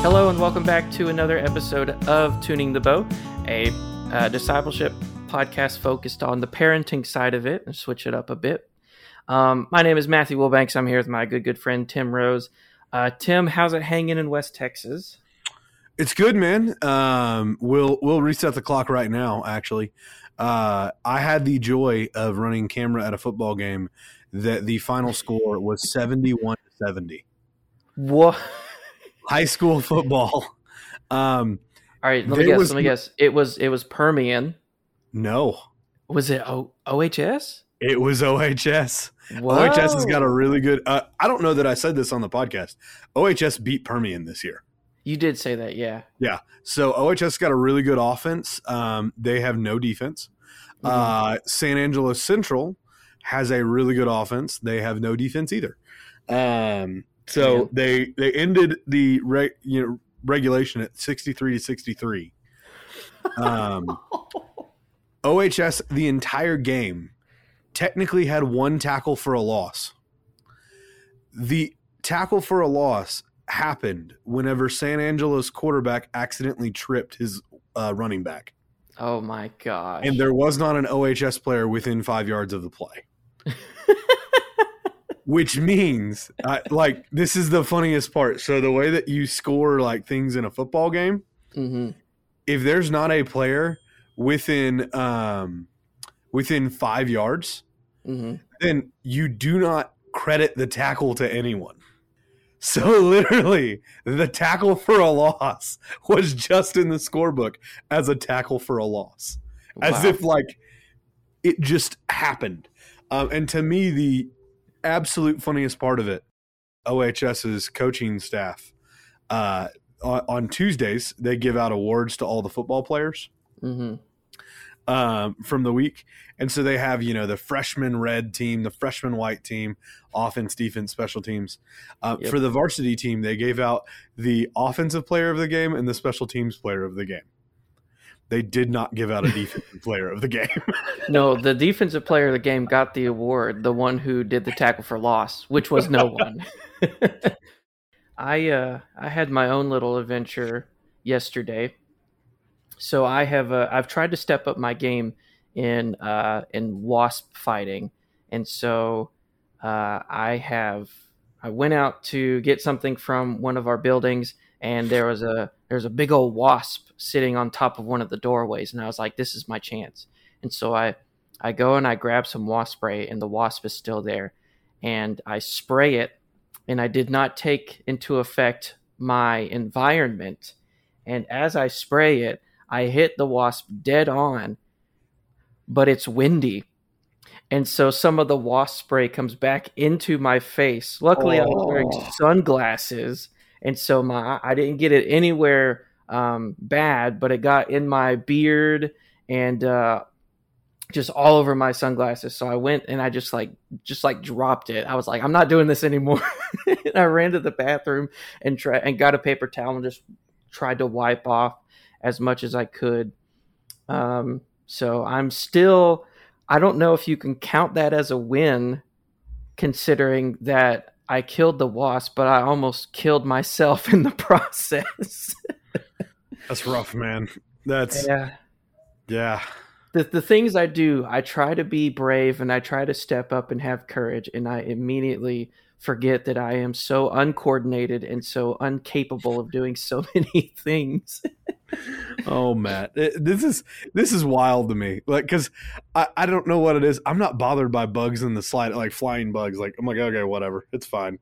Hello and welcome back to another episode of Tuning the Bow, a discipleship podcast focused on the parenting side of it and switch it up a bit. My name is Matthew Wilbanks. I'm here with my good friend Tim Rose. Tim, how's it hanging in West Texas? It's good, man. We'll reset the clock right now, actually. I had the joy of running camera at a football game that the final score was 71-70. What? High school football. All right, let me guess. It was Permian. No. Was it OHS? It was OHS. Whoa. OHS has got a really good I don't know that I said this on the podcast. OHS beat Permian this year. You did say that, yeah. Yeah. So OHS got a really good offense. They have no defense. San Angelo Central has a really good offense. They have no defense either. So they ended the regulation at 63-63. OHS the entire game technically had one tackle for a loss. The tackle for a loss happened whenever San Angelo's quarterback accidentally tripped his running back. Oh my gosh. And there was not an OHS player within 5 yards of the play. Which means, this is the funniest part. So the way that you score things in a football game, if there's not a player within 5 yards, then you do not credit the tackle to anyone. So literally, the tackle for a loss was just in the scorebook as a tackle for a loss, as if it just happened. And to me, the absolute funniest part of it, OHS's coaching staff, on Tuesdays, they give out awards to all the football players from the week. And so they have, the freshman red team, the freshman white team, offense, defense, special teams. For the varsity team, they gave out the offensive player of the game and the special teams player of the game. They did not give out a defensive player of the game. No, the defensive player of the game got the award, the one who did the tackle for loss, which was no one. I had my own little adventure yesterday. So I've tried to step up my game in wasp fighting. And so I went out to get something from one of our buildings, and there's a big old wasp sitting on top of one of the doorways, and I was like, this is my chance. And so I go and I grab some wasp spray, and the wasp is still there, and I spray it, and I did not take into effect my environment. And as I spray it, I hit the wasp dead on, but it's windy. And so some of the wasp spray comes back into my face. Luckily, I was wearing sunglasses, and so I didn't get it anywhere bad, but it got in my beard and just all over my sunglasses. So I went and I just dropped it. I was like, I'm not doing this anymore. And I ran to the bathroom and got a paper towel and just tried to wipe off as much as I could. So I'm still, I don't know if you can count that as a win, considering that I killed the wasp, but I almost killed myself in the process. That's rough, man. Yeah. The things I do, I try to be brave and I try to step up and have courage, and I immediately forget that I am so uncoordinated and so incapable of doing so many things. Oh, Matt, this is wild to me. Because I don't know what it is. I'm not bothered by bugs in the slide, flying bugs. I'm like, okay, whatever, it's fine.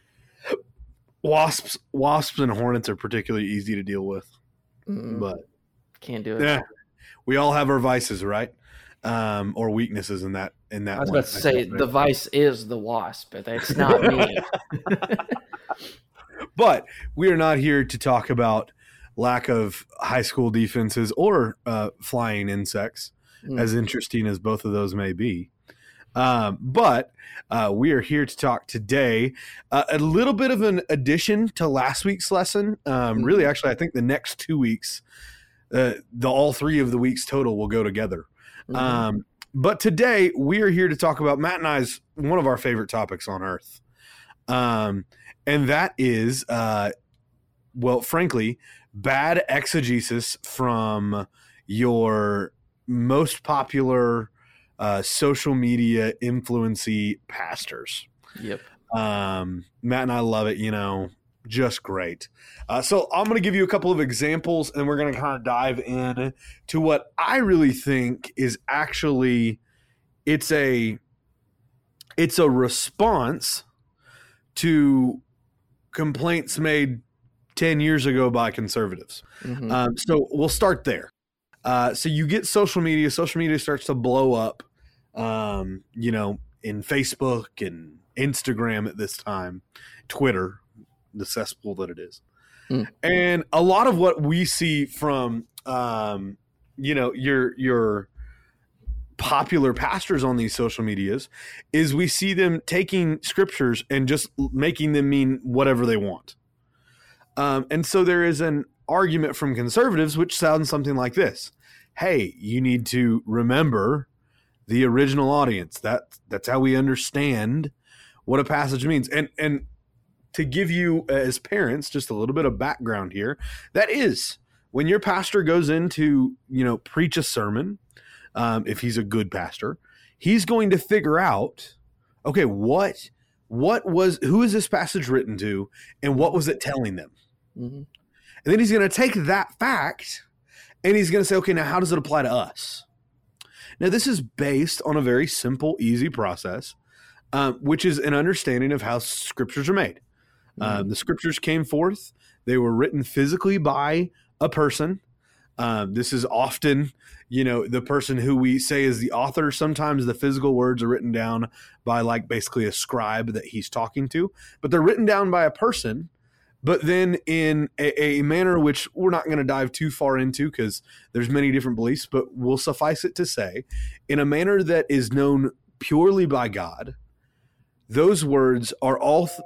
Wasps and hornets are particularly easy to deal with, but can't do it. Yeah, we all have our vices, right? Or weaknesses in that. I was about to say the vice is the wasp, but that's not me. But we are not here to talk about lack of high school defenses or flying insects, as interesting as both of those may be. But we are here to talk today a little bit of an addition to last week's lesson. Really, actually, I think the next 2 weeks, all 3 of the weeks total will go together. But today we are here to talk about Matt and I's one of our favorite topics on earth. And that is well, frankly, bad exegesis from your most popular social media influency pastors. Yep. Matt and I love it, just great. So I'm going to give you a couple of examples, and we're going to kind of dive in to what I really think is actually it's a response to complaints made 10 years ago by conservatives. Mm-hmm. So we'll start there. So you get social media starts to blow up, in Facebook and Instagram at this time, Twitter, the cesspool that it is. Mm. And a lot of what we see from, your popular pastors on these social medias is we see them taking scriptures and just making them mean whatever they want. And so there is an argument from conservatives which sounds something like this. Hey, you need to remember the original audience. That's how we understand what a passage means. And to give you as parents just a little bit of background here, that is when your pastor goes in to, preach a sermon, if he's a good pastor, he's going to figure out, okay, who is this passage written to and what was it telling them? Mm-hmm. And then he's going to take that fact and he's going to say, okay, now how does it apply to us? Now, this is based on a very simple, easy process, which is an understanding of how scriptures are made. Mm-hmm. The scriptures came forth. They were written physically by a person. This is often, the person who we say is the author. Sometimes the physical words are written down by basically a scribe that he's talking to, but they're written down by a person. But then in a manner which we're not going to dive too far into because there's many different beliefs, but we'll suffice it to say, in a manner that is known purely by God, those words are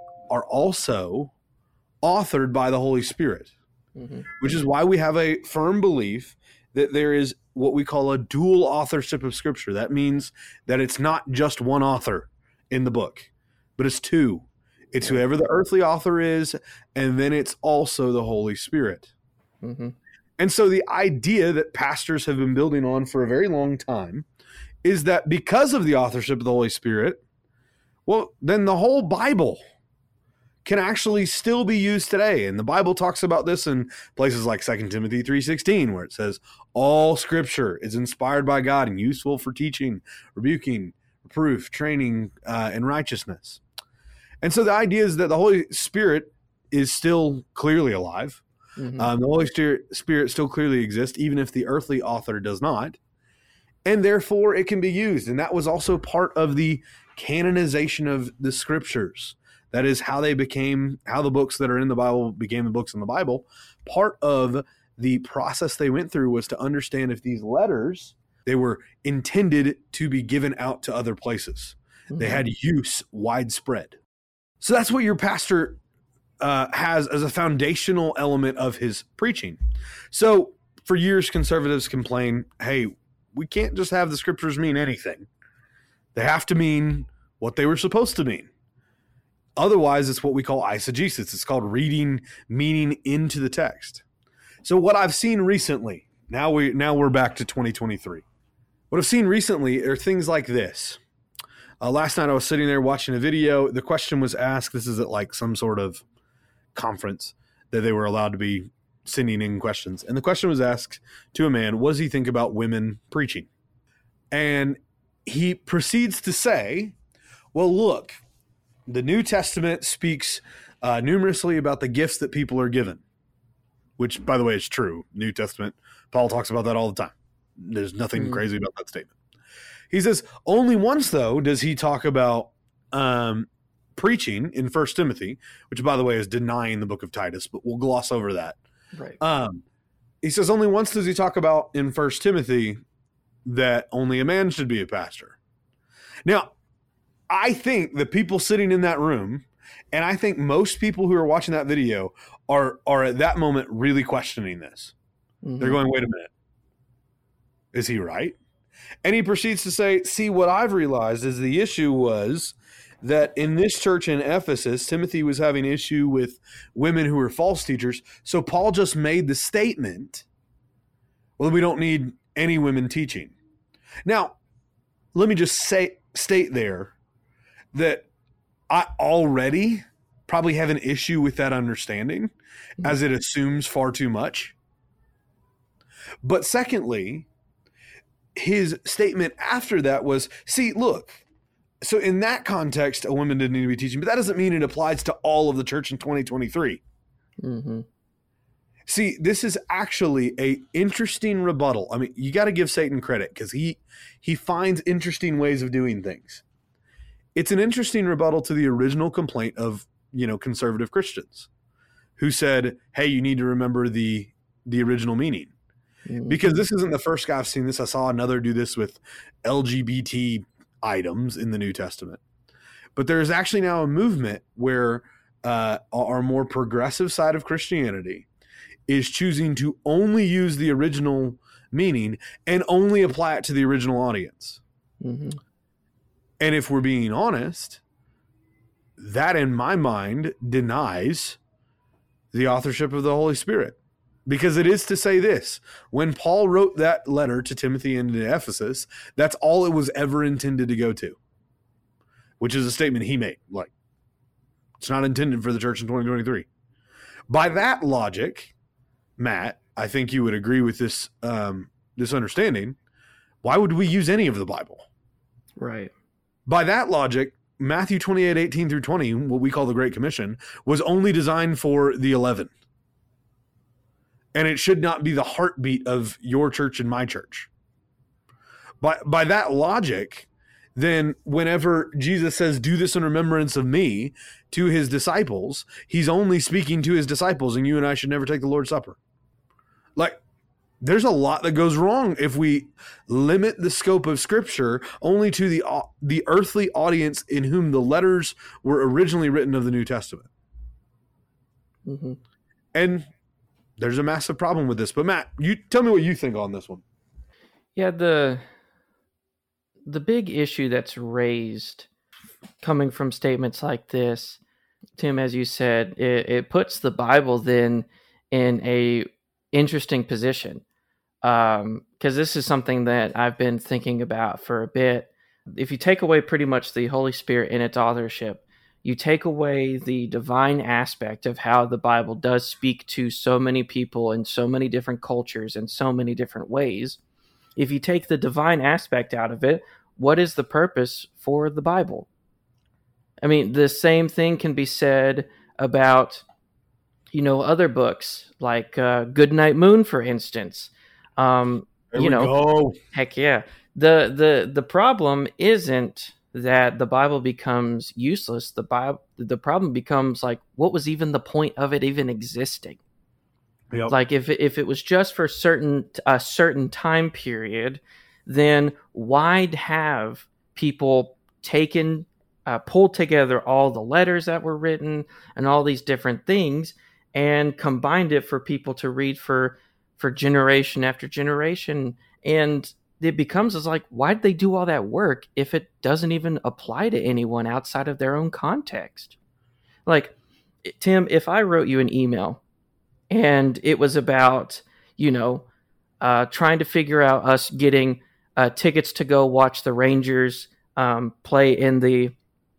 also authored by the Holy Spirit, mm-hmm. which is why we have a firm belief that there is what we call a dual authorship of Scripture. That means that it's not just one author in the book, but it's two. It's whoever the earthly author is, and then it's also the Holy Spirit. Mm-hmm. And so the idea that pastors have been building on for a very long time is that because of the authorship of the Holy Spirit, well, then the whole Bible can actually still be used today. And the Bible talks about this in places like 2 Timothy 3:16, where it says, all Scripture is inspired by God and useful for teaching, rebuking, reproof, training, in righteousness. And so the idea is that the Holy Spirit is still clearly alive. Mm-hmm. The Holy Spirit still clearly exists, even if the earthly author does not. And therefore, it can be used. And that was also part of the canonization of the Scriptures. That is how the books that are in the Bible became the books in the Bible. Part of the process they went through was to understand if these letters, they were intended to be given out to other places. Mm-hmm. They had use widespread. So that's what your pastor has as a foundational element of his preaching. So for years, conservatives complain, hey, we can't just have the Scriptures mean anything. They have to mean what they were supposed to mean. Otherwise, it's what we call eisegesis. It's called reading meaning into the text. So what I've seen recently, now we're back to 2023. What I've seen recently are things like this. Last night I was sitting there watching a video. The question was asked, this is at some sort of conference that they were allowed to be sending in questions. And the question was asked to a man, what does he think about women preaching? And he proceeds to say, well, look, the New Testament speaks numerously about the gifts that people are given, which, by the way, is true. New Testament, Paul talks about that all the time. There's nothing crazy about that statement. He says, only once, though, does he talk about preaching in 1 Timothy, which, by the way, is denying the book of Titus, but we'll gloss over that. Right. He says only once does he talk about in 1 Timothy that only a man should be a pastor. Now, I think the people sitting in that room, and I think most people who are watching that video are at that moment really questioning this. Mm-hmm. They're going, wait a minute. Is he right? And he proceeds to say, see, what I've realized is the issue was that in this church in Ephesus, Timothy was having issue with women who were false teachers. So Paul just made the statement, well, we don't need any women teaching. Now, let me just state there that I already probably have an issue with that understanding, as it assumes far too much. But secondly, his statement after that was, see, look, so in that context, a woman didn't need to be teaching, but that doesn't mean it applies to all of the church in 2023. Mm-hmm. See, this is actually a interesting rebuttal. I mean, you got to give Satan credit because he finds interesting ways of doing things. It's an interesting rebuttal to the original complaint of, conservative Christians who said, hey, you need to remember the original meaning. Mm-hmm. Because this isn't the first guy I've seen this. I saw another do this with LGBT items in the New Testament. But there's actually now a movement where our more progressive side of Christianity is choosing to only use the original meaning and only apply it to the original audience. Mm-hmm. And if we're being honest, that in my mind denies the authorship of the Holy Spirit. Because it is to say this, when Paul wrote that letter to Timothy and to Ephesus, that's all it was ever intended to go to, which is a statement he made. Like, it's not intended for the church in 2023. By that logic, Matt, I think you would agree with this this understanding. Why would we use any of the Bible? Right. By that logic, Matthew 28:18 through 20, what we call the Great Commission, was only designed for the 11. And it should not be the heartbeat of your church and my church. By that logic, then whenever Jesus says, do this in remembrance of me to his disciples, he's only speaking to his disciples, and you and I should never take the Lord's Supper. Like, there's a lot that goes wrong if we limit the scope of Scripture only to the earthly audience in whom the letters were originally written of the New Testament. Mm-hmm. And there's a massive problem with this. But Matt, you tell me what you think on this one. Yeah, the big issue that's raised coming from statements like this, Tim, as you said, it puts the Bible then in a interesting position. Because this is something that I've been thinking about for a bit. If you take away pretty much the Holy Spirit in its authorship, you take away the divine aspect of how the Bible does speak to so many people in so many different cultures in so many different ways. If you take the divine aspect out of it, what is the purpose for the Bible? I mean, the same thing can be said about, other books like Goodnight Moon, for instance. There we go. Heck yeah. The problem isn't that the Bible becomes useless. The problem becomes like, what was even the point of it even existing? Yep. Like if it was just for a certain time period, then why'd have people pulled together all the letters that were written and all these different things and combined it for people to read for generation after generation? And it becomes like, why'd they do all that work if it doesn't even apply to anyone outside of their own context? Like, Tim, if I wrote you an email and it was about, trying to figure out us getting tickets to go watch the Rangers play in the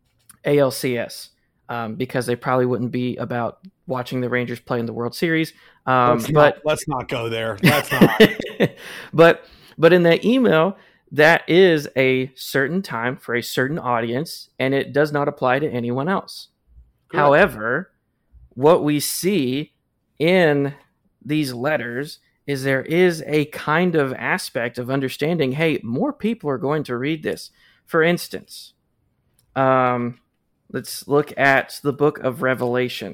ALCS, because they probably wouldn't be about watching the Rangers play in the World Series. Let's not go there. Let's not. But in that email, that is a certain time for a certain audience, and it does not apply to anyone else. Correct. However, what we see in these letters is there is a kind of aspect of understanding, hey, more people are going to read this. For instance, let's look at the book of Revelation.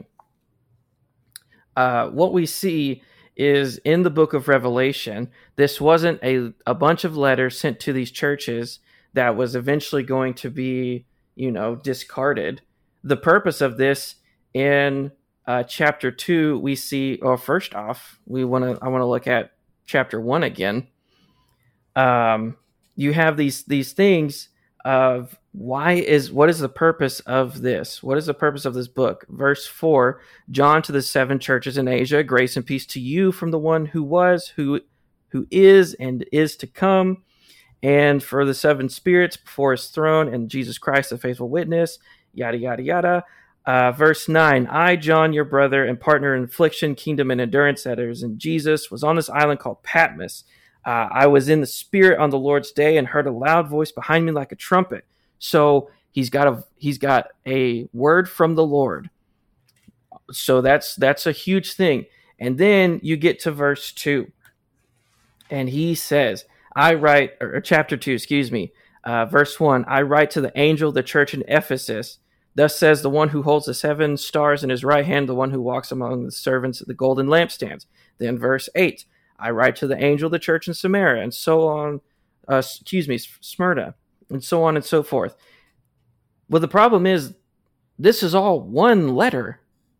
What we see is in the book of Revelation, this wasn't a bunch of letters sent to these churches that was eventually going to be, discarded. The purpose of this in chapter 2, we see, first off, I want to look at chapter 1 again. You have these things of what is the purpose of this? What is the purpose of this book? Verse 4, John to the 7 churches in Asia, grace and peace to you from the one who was, who is, and is to come, and for the 7 spirits before his throne, and Jesus Christ, the faithful witness, yada, yada, yada. Verse 9, I, John, your brother and partner in affliction, kingdom, and endurance that is in Jesus, was on this island called Patmos. I was in the Spirit on the Lord's day and heard a loud voice behind me like a trumpet. So he's got a word from the Lord. So that's a huge thing. And then you get to verse 2, and he says, chapter 2, excuse me, verse 1, I write to the angel of the church in Ephesus. Thus says the one who holds the 7 stars in his right hand, the one who walks among the servants of the golden lampstands. Then verse 8, I write to the angel of the church in Samaria, and so on, Smyrna, and so on and so forth. Well, the problem is, this is all one letter.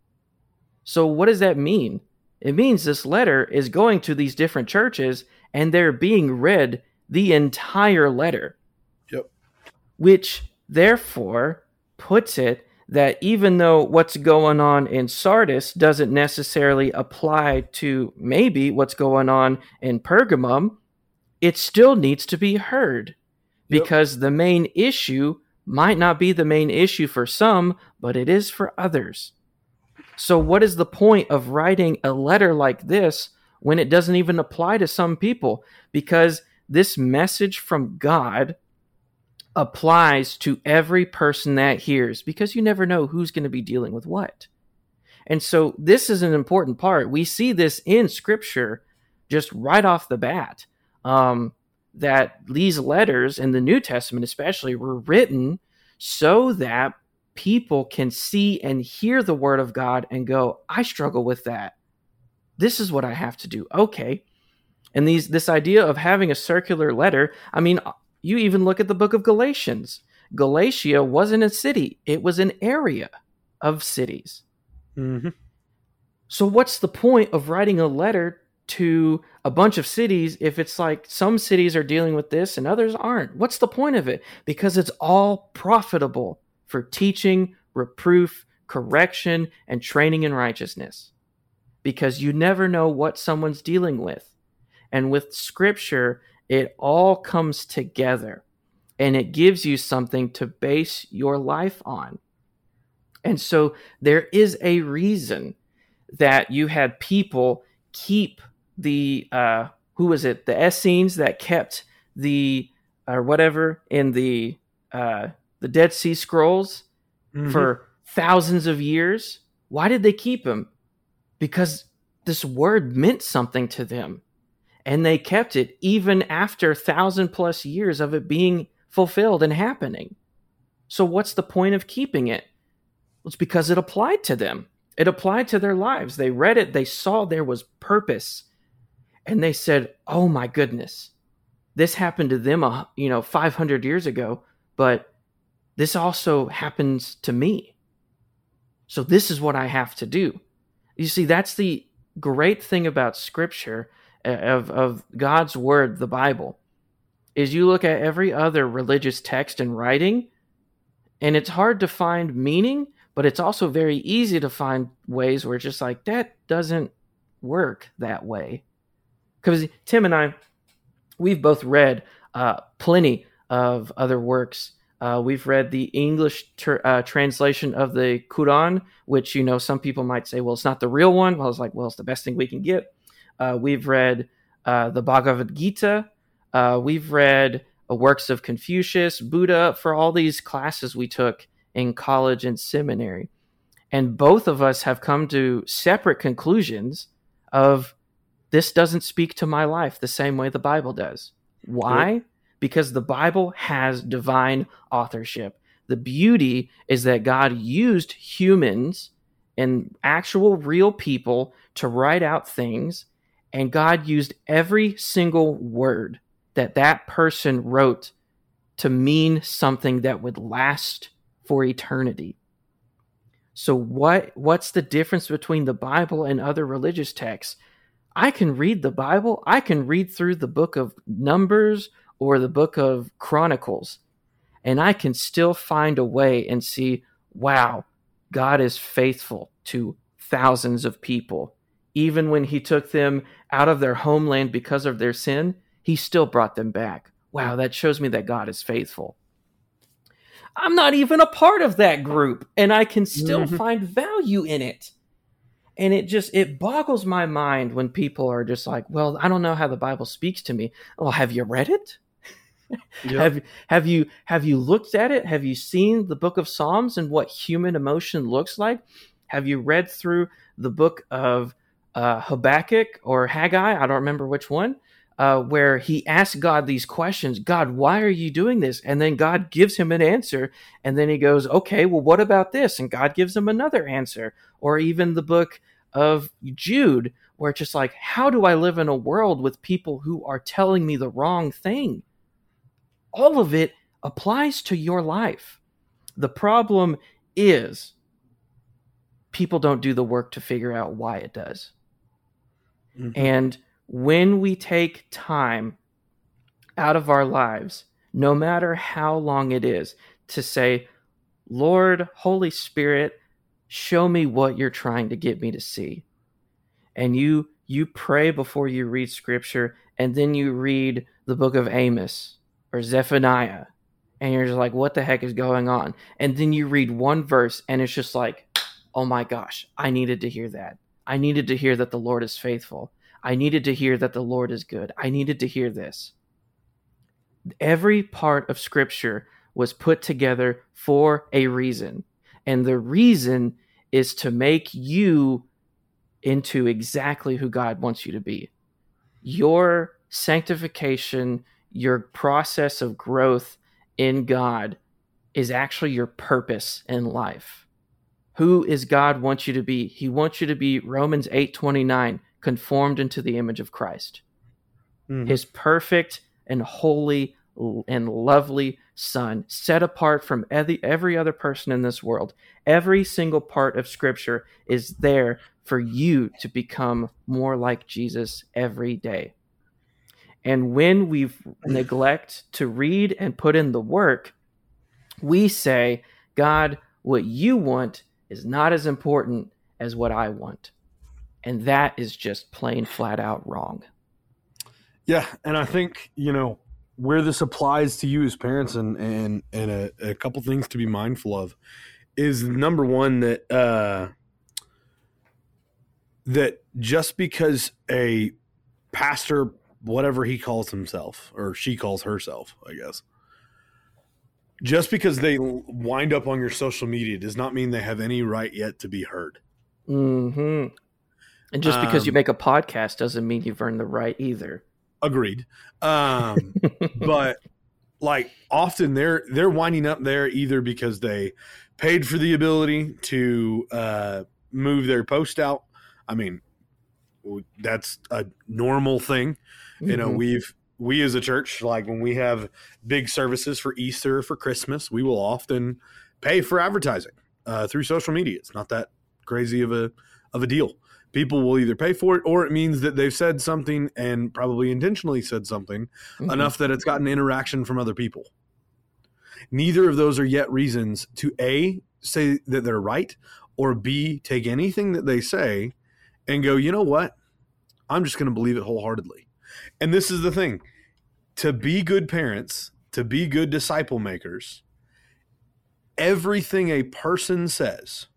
So what does that mean? It means this letter is going to these different churches, and they're being read the entire letter. Yep. Which, therefore, puts it that even though what's going on in Sardis doesn't necessarily apply to maybe what's going on in Pergamum, it still needs to be heard, because the main issue might not be the main issue for some, but it is for others. So what is the point of writing a letter like this when it doesn't even apply to some people? Because this message from God applies to every person that hears, because you never know who's going to be dealing with what. And so this is an important part. We see this in Scripture just right off the bat, that these letters in the New Testament especially were written so that people can see and hear the Word of God and go, I struggle with that. This is what I have to do. Okay. And this idea of having a circular letter, I mean, you even look at the book of Galatians. Galatia wasn't a city. It was an area of cities. Mm-hmm. So what's the point of writing a letter to a bunch of cities if it's like some cities are dealing with this and others aren't? What's the point of it? Because it's all profitable for teaching, reproof, correction, and training in righteousness. Because you never know what someone's dealing with. And with Scripture, it all comes together, and it gives you something to base your life on. And so there is a reason that you had people keep the, the Essenes that kept the, whatever, in the Dead Sea Scrolls for thousands of years. Why did they keep them? Because this word meant something to them. And they kept it even after 1,000+ years of it being fulfilled and happening. So what's the point of keeping it? Well, it's because it applied to them. It applied to their lives. They read it. They saw there was purpose. And they said, oh my goodness, this happened to them 500 years ago, but this also happens to me. So this is what I have to do. You see, that's the great thing about Scripture, of God's Word, the Bible, is you look at every other religious text and writing, and it's hard to find meaning, but it's also very easy to find ways where it's just like, that doesn't work that way. Because Tim and I, we've both read plenty of other works. We've read the English translation of the Quran, which, some people might say, well, it's not the real one. Well, I was like, well, it's the best thing we can get. We've read the Bhagavad Gita. We've read works of Confucius, Buddha, for all these classes we took in college and seminary. And both of us have come to separate conclusions of, this doesn't speak to my life the same way the Bible does. Why? Yep. Because the Bible has divine authorship. The beauty is that God used humans and actual real people to write out things, and God used every single word that person wrote to mean something that would last for eternity. So what's the difference between the Bible and other religious texts? I can read the Bible. I can read through the book of Numbers or the book of Chronicles, and I can still find a way and see, wow, God is faithful to thousands of people. Even when he took them out of their homeland because of their sin, he still brought them back. Wow, that shows me that God is faithful. I'm not even a part of that group, and I can still find value in it. And it boggles my mind when people are just like, well, I don't know how the Bible speaks to me. Well, have you read it? Yep. Have you looked at it? Have you seen the book of Psalms and what human emotion looks like? Have you read through the book of Habakkuk or Haggai? I don't remember which one. Where he asks God these questions. God, why are you doing this? And then God gives him an answer. And then he goes, okay, well, what about this? And God gives him another answer. Or even the book of Jude, where it's just like, how do I live in a world with people who are telling me the wrong thing? All of it applies to your life. The problem is people don't do the work to figure out why it does. Mm-hmm. And when we take time out of our lives, no matter how long it is, to say, Lord, Holy Spirit, show me what you're trying to get me to see. And you pray before you read scripture, and then you read the book of Amos or Zephaniah, and you're just like, what the heck is going on? And then you read one verse, and it's just like, oh my gosh, I needed to hear that. I needed to hear that the Lord is faithful. I needed to hear that the Lord is good. I needed to hear this. Every part of Scripture was put together for a reason. And the reason is to make you into exactly who God wants you to be. Your sanctification, your process of growth in God is actually your purpose in life. Who is God wants you to be? He wants you to be Romans 8:29. Conformed into the image of Christ, his perfect and holy and lovely Son, set apart from every other person in this world. Every single part of Scripture is there for you to become more like Jesus every day. And when we neglect to read and put in the work, we say, God, what you want is not as important as what I want. And that is just plain flat out wrong. Yeah. And I think, where this applies to you as parents and a couple things to be mindful of is, number one, that just because a pastor, whatever he calls himself or she calls herself, I guess, just because they wind up on your social media does not mean they have any right yet to be heard. Mm-hmm. And just because you make a podcast doesn't mean you've earned the right either. Agreed. But like often they're winding up there either because they paid for the ability to move their post out. I mean, that's a normal thing. Mm-hmm. We as a church, like when we have big services for Easter, for Christmas, we will often pay for advertising through social media. It's not that crazy of a deal. People will either pay for it, or it means that they've said something and probably intentionally said something enough that it's gotten interaction from other people. Neither of those are yet reasons to A, say that they're right, or B, take anything that they say and go, you know what? I'm just going to believe it wholeheartedly. And this is the thing. To be good parents, to be good disciple makers, everything a person says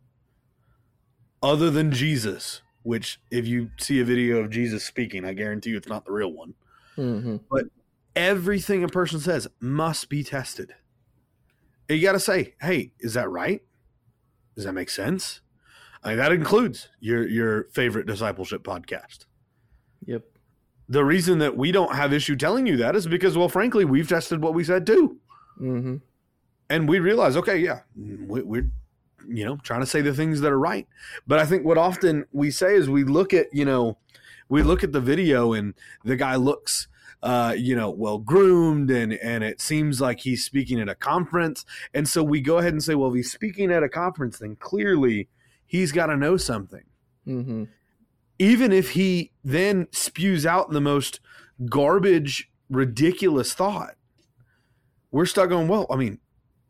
other than Jesus, which if you see a video of Jesus speaking, I guarantee you it's not the real one. Mm-hmm. But everything a person says must be tested. You got to say, hey, is that right? Does that make sense? I mean, that includes your favorite discipleship podcast. Yep. The reason that we don't have issue telling you that is because, well, frankly, we've tested what we said too. Mm-hmm. And we realize, okay, yeah, we're trying to say the things that are right. But I think what often we say is we look at the video and the guy looks, well groomed and it seems like he's speaking at a conference. And so we go ahead and say, well, if he's speaking at a conference, then clearly he's got to know something. Mm-hmm. Even if he then spews out the most garbage, ridiculous thought, we're stuck going, well, I mean,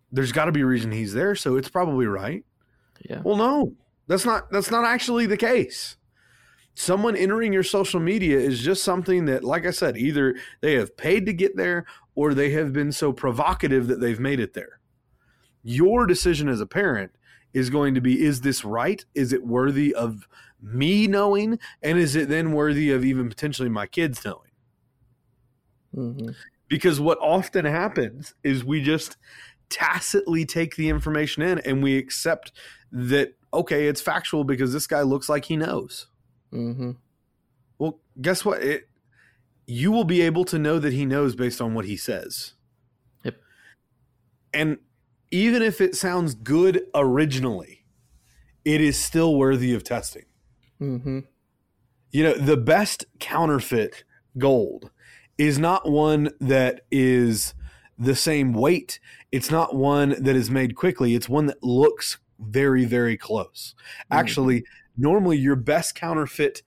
there's got to be a reason he's there, so it's probably right. Yeah. Well, no, that's not actually the case. Someone entering your social media is just something that, like I said, either they have paid to get there or they have been so provocative that they've made it there. Your decision as a parent is going to be, is this right? Is it worthy of me knowing? And is it then worthy of even potentially my kids knowing? Mm-hmm. Because what often happens is we just tacitly take the information in and we accept that, okay, it's factual because this guy looks like he knows. Mm-hmm. Well, guess what? You will be able to know that he knows based on what he says. Yep. And even if it sounds good originally, it is still worthy of testing. Mm-hmm. You know, the best counterfeit gold is not one that is the same weight. It's not one that is made quickly. It's one that looks very, very close. Mm-hmm. Actually, normally your best counterfeit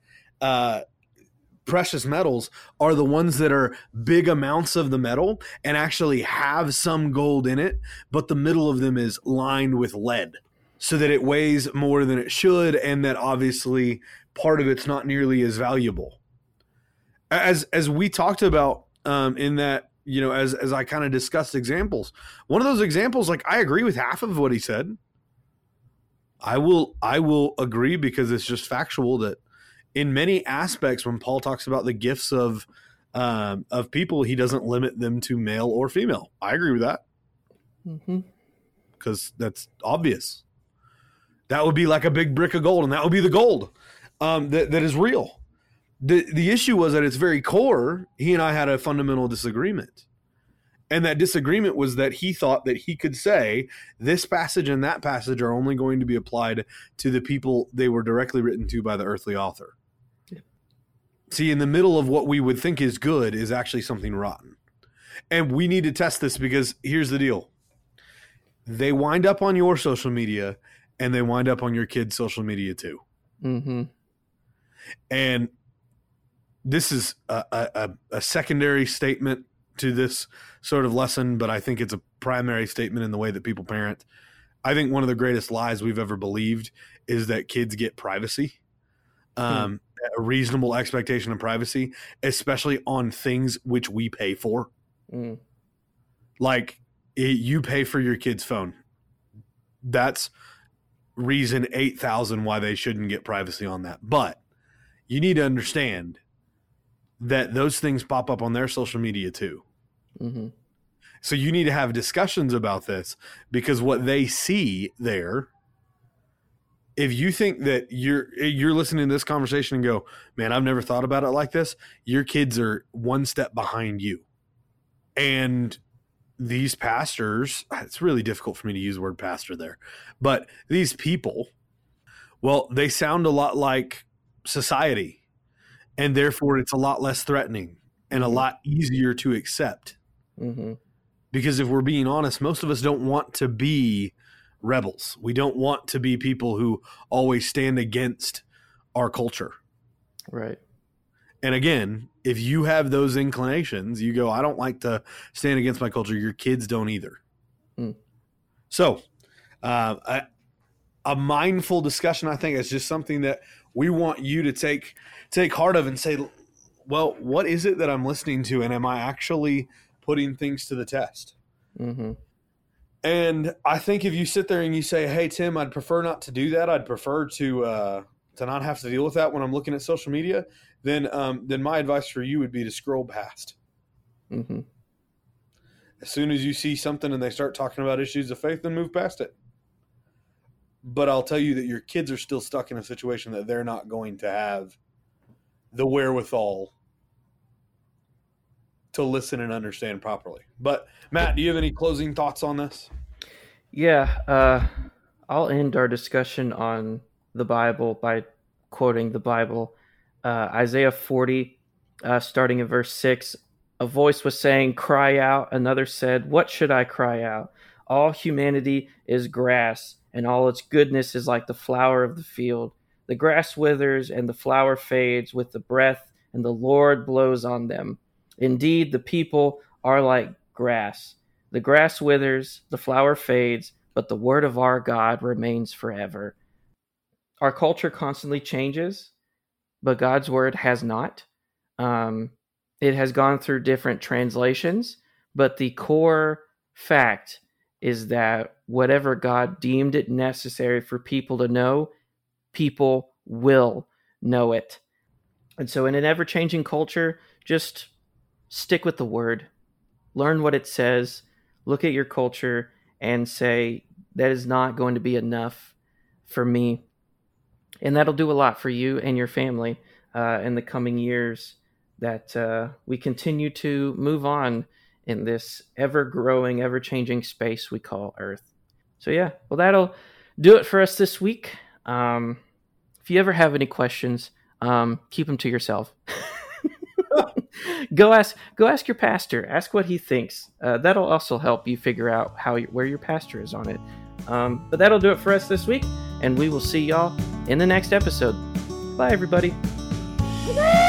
precious metals are the ones that are big amounts of the metal and actually have some gold in it, but the middle of them is lined with lead so that it weighs more than it should, and that obviously part of it's not nearly as valuable. As we talked about in that, you know, as I kind of discussed examples, one of those examples, like, I agree with half of what he said. I will agree because it's just factual that in many aspects, when Paul talks about the gifts of people, he doesn't limit them to male or female. I agree with that. Mm-hmm. Because that's obvious. That would be like a big brick of gold, and that would be the gold that is real. The issue was at its very core, he and I had a fundamental disagreement. And that disagreement was that he thought that he could say this passage and that passage are only going to be applied to the people they were directly written to by the earthly author. Yeah. See, in the middle of what we would think is good is actually something rotten. And we need to test this because here's the deal. They wind up on your social media and they wind up on your kids' social media too. Mm-hmm. And this is a secondary statement to this sort of lesson, but I think it's a primary statement in the way that people parent. I think one of the greatest lies we've ever believed is that kids get privacy, a reasonable expectation of privacy, especially on things which we pay for. Mm. Like, you pay for your kid's phone. That's reason 8,000 why they shouldn't get privacy on that. But you need to understand that those things pop up on their social media too. Mm-hmm. So you need to have discussions about this, because what they see there, if you think that you're listening to this conversation and go, man, I've never thought about it like this, your kids are one step behind you. And these pastors, it's really difficult for me to use the word pastor there, but these people, well, they sound a lot like society. And therefore, it's a lot less threatening and a lot easier to accept. Mm-hmm. Because if we're being honest, most of us don't want to be rebels. We don't want to be people who always stand against our culture. Right. And again, if you have those inclinations, you go, I don't like to stand against my culture. Your kids don't either. Mm. So a mindful discussion, I think, is just something that we want you to take heart of and say, well, what is it that I'm listening to? And am I actually putting things to the test? Mm-hmm. And I think if you sit there and you say, hey, Tim, I'd prefer not to do that. I'd prefer to not have to deal with that when I'm looking at social media. Then my advice for you would be to scroll past. Mm-hmm. As soon as you see something and they start talking about issues of faith, then move past it. But I'll tell you that your kids are still stuck in a situation that they're not going to have the wherewithal to listen and understand properly. But Matt, do you have any closing thoughts on this? Yeah, I'll end our discussion on the Bible by quoting the Bible. Isaiah 40, starting in verse 6, a voice was saying, cry out. Another said, what should I cry out? All humanity is grass, and all its goodness is like the flower of the field. The grass withers and the flower fades with the breath, and the Lord blows on them. Indeed, the people are like grass. The grass withers, the flower fades, but the word of our God remains forever. Our culture constantly changes, but God's word has not. It has gone through different translations, but the core fact is that whatever God deemed it necessary for people to know, people will know it. And so in an ever-changing culture, just stick with the word. Learn what it says. Look at your culture and say, that is not going to be enough for me. And that'll do a lot for you and your family in the coming years, that we continue to move on in this ever-growing, ever-changing space we call Earth. So yeah, well, that'll do it for us this week. If you ever have any questions, keep them to yourself. Go ask your pastor. Ask what he thinks. That'll also help you figure out where your pastor is on it. But that'll do it for us this week, and we will see y'all in the next episode. Bye, everybody.